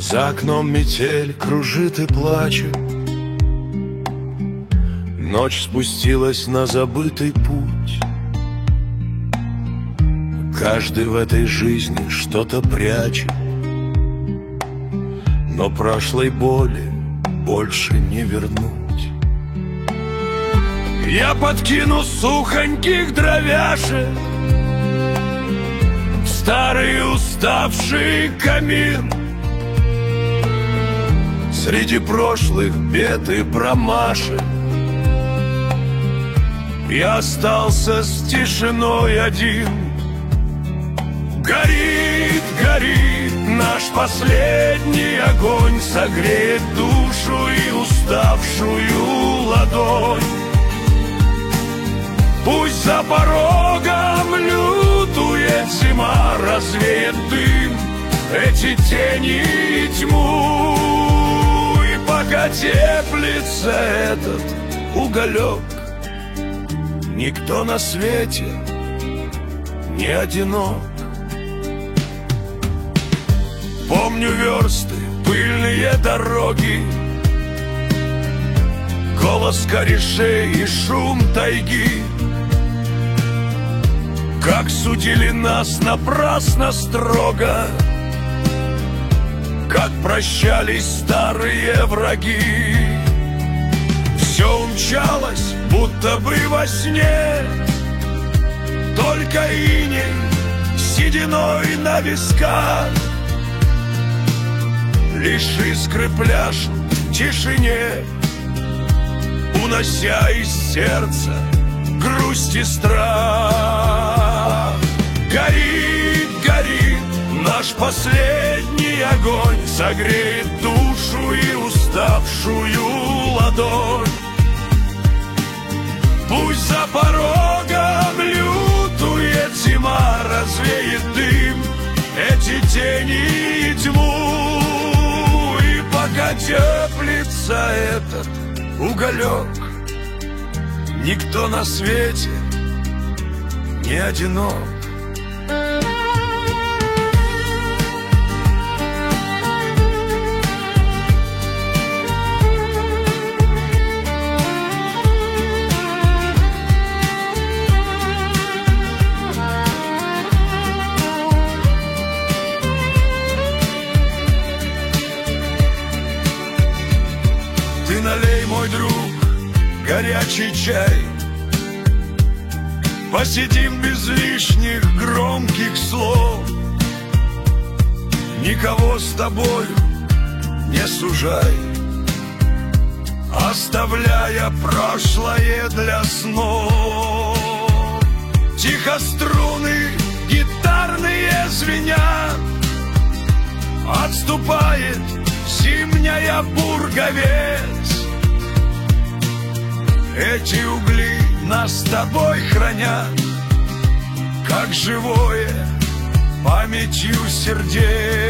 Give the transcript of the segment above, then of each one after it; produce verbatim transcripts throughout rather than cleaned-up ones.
За окном метель кружит и плачет. Ночь спустилась на забытый путь. Каждый в этой жизни что-то прячет, но прошлой боли больше не вернуть. Я подкину сухоньких дровяшек в старый уставший камин. Среди прошлых бед и промашек я остался с тишиной один. Горит, горит наш последний огонь, согреет душу и уставшую ладонь. Пусть за порогом лютует зима, развеет дым эти тени и тьму. И пока теплится этот уголек, никто на свете не одинок. Помню версты, пыльные дороги, голос корешей и шум тайги. Как судили нас напрасно строго, как прощались старые враги. Все умчалось, будто бы во сне, только иней сединой на висках. Лишь искры пляшут в тишине, унося из сердца грусть и страх. Горит, горит наш последний огонь, согреет душу и уставшую ладонь. Пусть за порогом лютует зима, развеет дым эти тени и тьму. И пока теплится этот уголек, никто на свете не одинок. Ты налей, мой друг, горячий чай, посидим без лишних громких слов. Никого с тобою не сужай, оставляя прошлое для снов. Тихо струны гитарные звенят, отступает зимняя пурга весь. Эти угли нас с тобой хранят, как живое памятью сердец.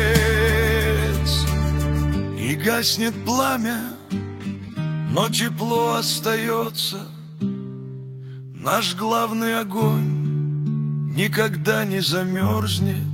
И гаснет пламя, но тепло остается. Наш главный огонь никогда не замерзнет.